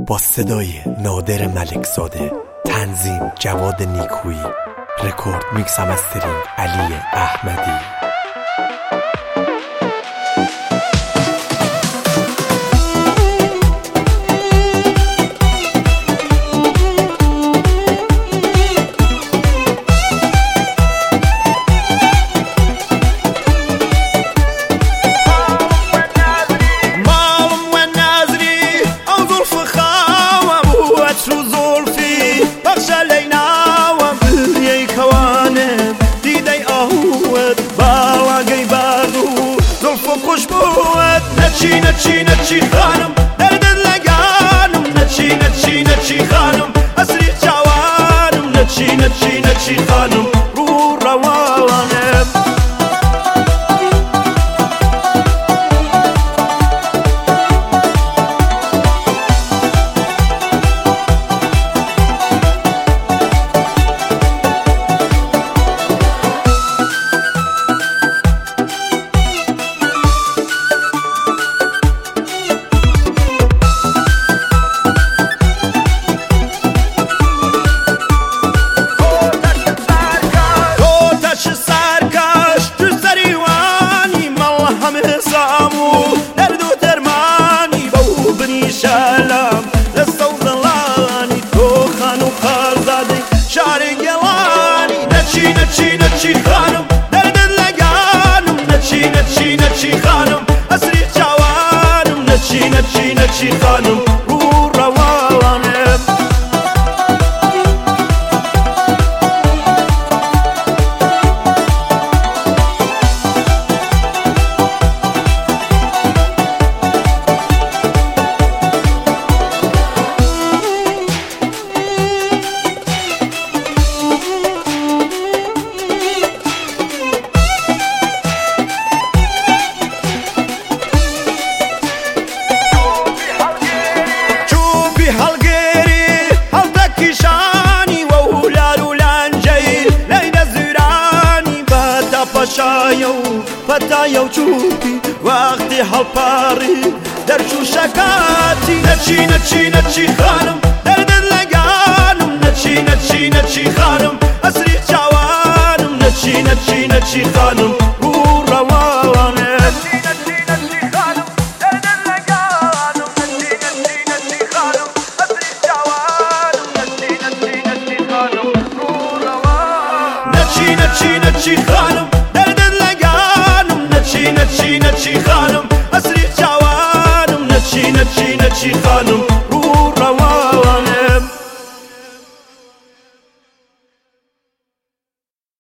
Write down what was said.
با صدای نادر ملکزاده، تنظیم جواد نیکویی، رکورد میکس و مسترینگ علی احمدی. نچی خانم دردت لگانم نچی خانم اصری جوانم نچی خانم رو روانم نچی خانم دردت لگانم نچی خانم اصری جوانم نچی خانم رو روانم فتايا وجوبي وقتي هالباري درشو شكاتي نچي خانم دردت لگانم نچي خانم اصري جوانم نچي خانم رو روانم نچي خانم دردت لگانم نچي خانم اصري جوانم نچي خانم رو روانم نچي خانم نچی خانم اصری جوانم نچی خانم